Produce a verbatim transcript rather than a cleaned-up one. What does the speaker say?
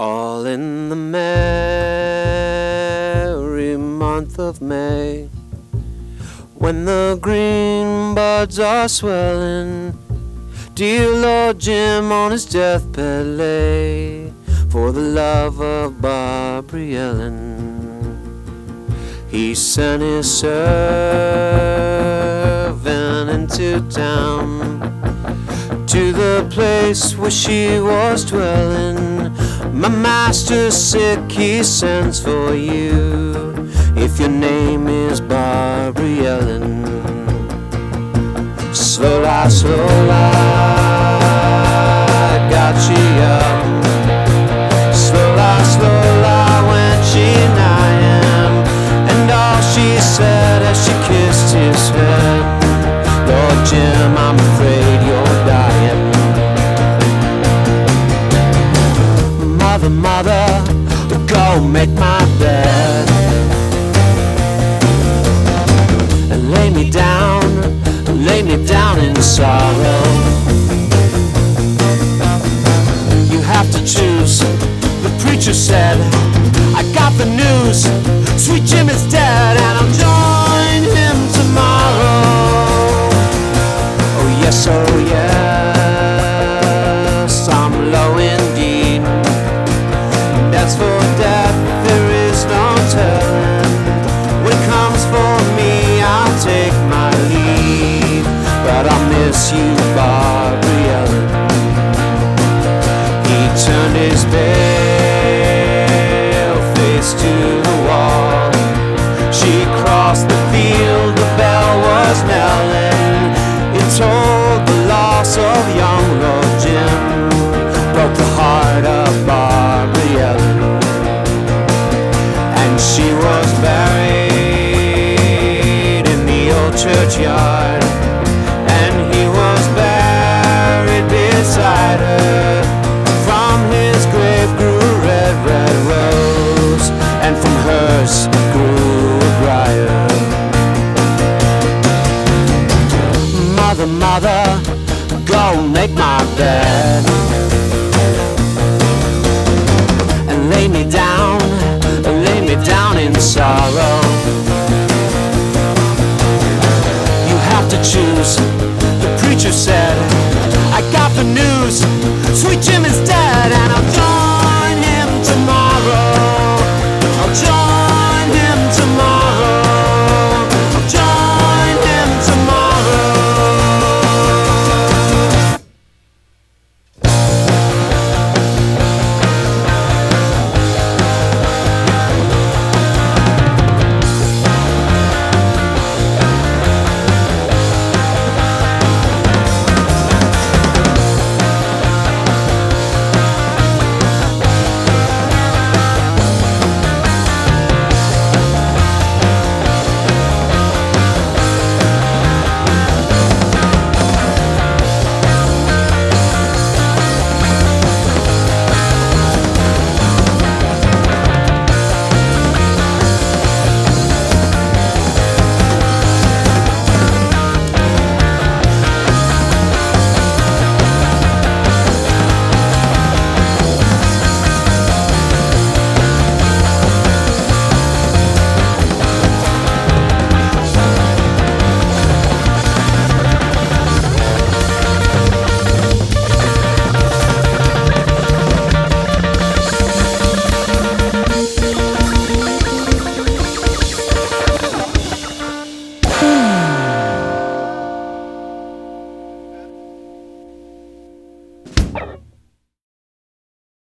All in the merry month of May, when the green buds are swelling, dear Lord Jim on his deathbed lay for the love of Barbary Ellen. He sent his servant into town, to the place where she was dwelling. My master's sick, he sends for you, if your name is Barbary Ellen. Slow lie, slow lie, got she up. Slow lie, slow lie, went she nigh him, and all she said as she kissed his head, Lord Jim, I'm afraid you're dying. Mother, mother, go make my bed and lay me down, lay me down in sorrow. You have to choose, the preacher said. I got the news, sweet Jim is dead, and I'll join him tomorrow. Oh yes, oh yes, I'm low indeed. As for death, there is no telling. When it comes for me, I'll take my leave, but I'll miss you, Barbary Ellen. He turned his pale face to the wall. She crossed the field, the bell was knelling. It told the loss of young Lord Jim, broke the heart of Barbary Ellen. And she was buried in the old churchyard, and he was buried beside her. From his grave grew a red, red rose, and from hers grew a briar. Mother, mother, go make my bed and lay me down, lay me down in sorrow. You have to choose, the preacher said. I got the news, sweet Jim is dead, and I'm